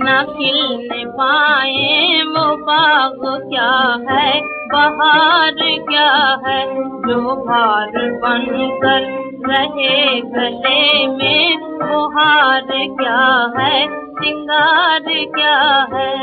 न खिलने पाए वो बाग क्या है, बहार क्या है। जो हार बनकर रहे गले में वो हार क्या है, सिंगार क्या है।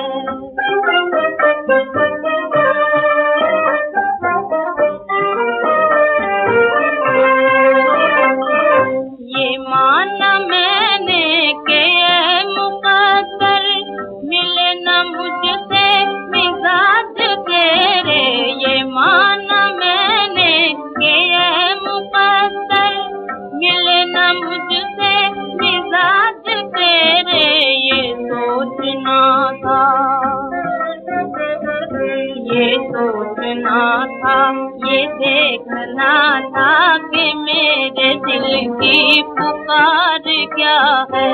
ये माना मैंने कि ये मुक़द्दर मिले न मुझसे मिजाज तेरे। ये माना मैंने कि ये मुक़द्दर मिले न मुझसे मिजाज तेरे। ये सोचना था, ये सोचना था, ये देखना था कि मेरे दिल की पुकार क्या है।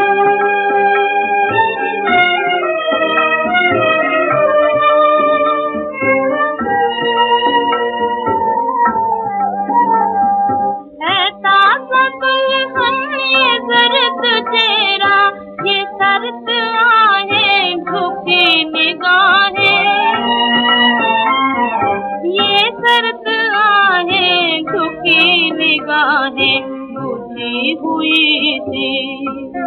ये सर्द आहें झुकी निगाहें, ये सर्द आहें झुकी निगाहें बुझी हुई थी,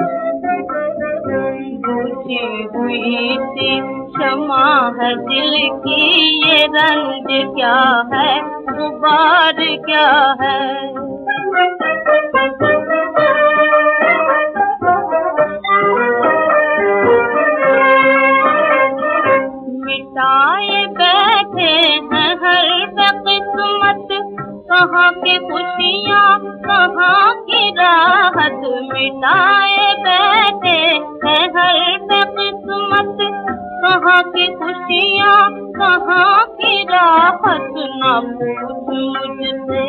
बुझी हुई थी क्षमा है दिल की। ये रंज क्या है, गुबार क्या है। मिटाए बैठे हैं हर किस्मत, कहाँ की खुशियाँ कहाँ की राहत। मिटाए बैठे हैं हर किस्मत, कहाँ की खुशियाँ कहाँ की राहत। ना पूछ मुझसे,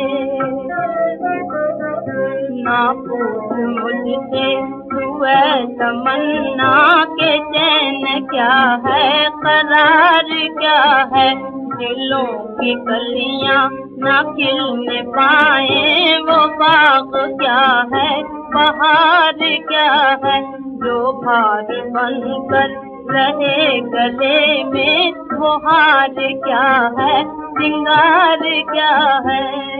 ना पूछ मुझसे तू है तमन्ना के चैन क्या है, करार क्या है। दिलों की कलियां ना खिलने पाए वो बाग क्या है, बहार क्या है। जो भार बनकर रहे गले में वो हार क्या है, सिंगार क्या है।